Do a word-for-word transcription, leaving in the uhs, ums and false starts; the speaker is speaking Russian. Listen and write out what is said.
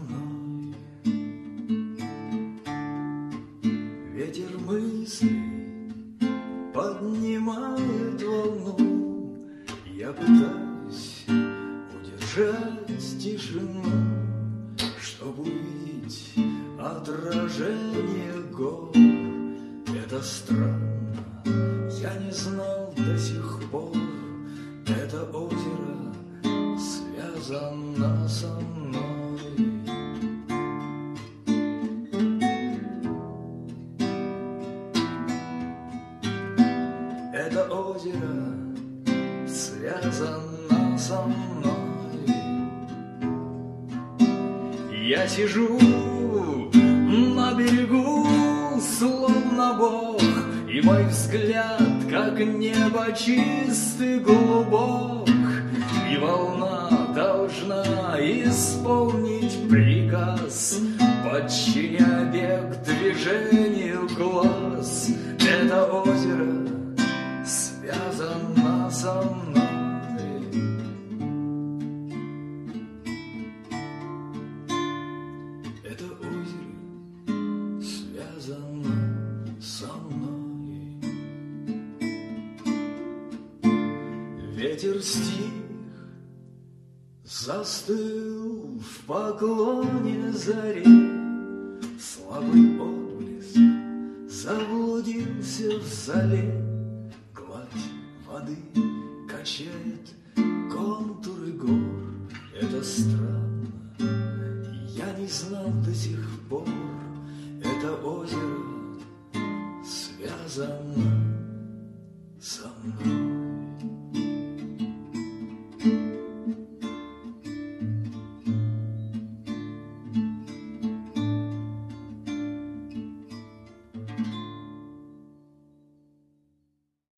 мной. Ветер мыслей поднимает волну, я пытаюсь удержать тишину, чтобы увидеть отражение гор. Это странно, я не знал до сих пор, это озеро связано со мной. Это озеро связано со мной. Я сижу на берегу, словно Бог, и мой взгляд, как небо, чистый, глубок, и волна должна исполнить приказ, подчиняя бег движению глаз. Это озеро связано со мной. Это озеро связано со мной. Ветер стих, застыл в поклоне заре, слабый отблеск заблудился в зале. Гладь воды качает контуры гор. Это странно, я не знал до сих пор, это озеро связано со мной.